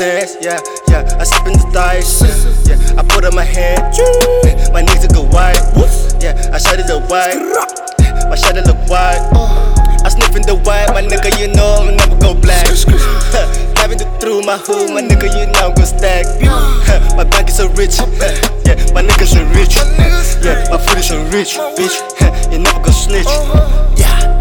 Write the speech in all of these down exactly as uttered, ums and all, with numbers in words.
sense, yeah, yeah. I slip in the dice, yeah, yeah. I put up my hand, my niggas go wide, yeah. I shot it up wide, my shot it look wide. I sniff in the white, my nigga, you know I'm never go black. Diving through my hood, my nigga, you know I'm gon' stack. My bank is so rich, yeah, my niggas so rich, yeah, my food is so rich, bitch. You never go snitch, yeah.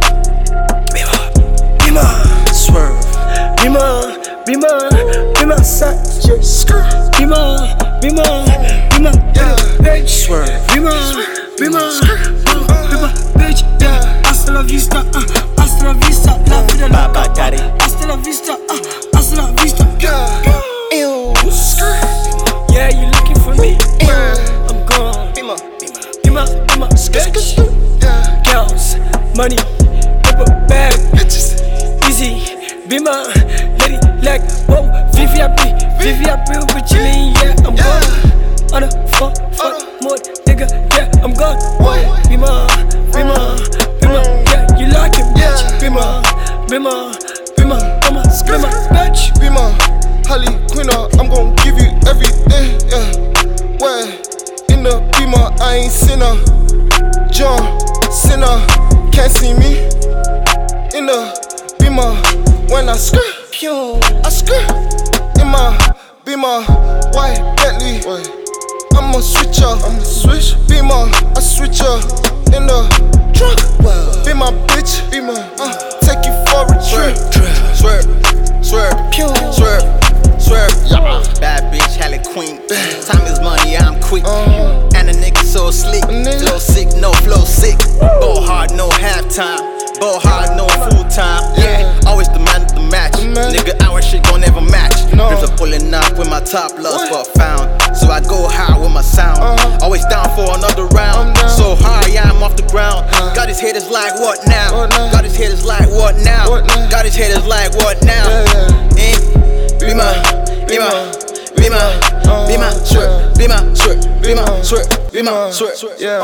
Bima, swerve. Bima, Bima, Bima, side, Bima, Bima, Bima, bitch, swerve. Bima, Bima, Bima, bitch, yeah. Hasta la vista, uh, hasta la vista, la vida loca. Hasta la vista, uh, hasta la vista, ew. Yeah, you looking for me? I'm gone. Bima, Bima, Bima, bitch. Girls, money, paper bag, bitches, easy. Bima, lady like, whoa, V V I P, V V I P, we chillin', yeah, I'm gone. On the fuck, fuck, more nigga, yeah, I'm gone. Bima, Bima, Bima, yeah, you like it, bitch. Bima, Bima, Bima, Bima, Bima, bitch. Bima, Holly Queener, I'm gon' give you everything, yeah. Where? In the Bima, I ain't sinner. John Sinner, can't see me. In the Bima, when I skirt, I skirt. In my Bima, white Bentley, I'm a switcher, I'm a switch. Bima, I switcher. In the trunk, be my bitch, Bima, uh, take you for a trip. Swerve, swerve, swerve, swerve, yeah. Bad bitch, Halle Queen. Time is money, I'm quick. And the nigga so slick, flow sick, no flow sick. Ball hard, no halftime. Ball hard, no full time. Yeah, always the man of the match. Nigga, our shit gon' never match. Rims are pulling up with my top lost but found. So I go high with my sound. Always down for another round. So high, yeah, I'm off the ground. Got his haters like what now? Got his haters like what now? Got his haters like what now? Eh? Bima, Bima, Bima, Bima, swerve, Bima, swerve, Bima, swerve, Bima, swerve. Yeah.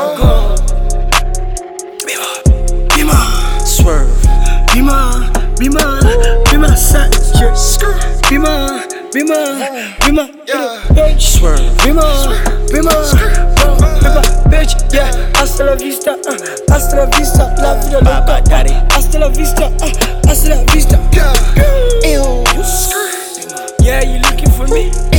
Bima, Bima, swerve. Bima, Bima, Bima, side, Bima, Bima, Bima, bitch, swerve. Bima, Bima, Bima, bitch, yeah. Hasta la vista, uh, hasta la vista, la vida loca. Hasta la vista, uh, hasta la vista, ew. Yeah, you looking for me?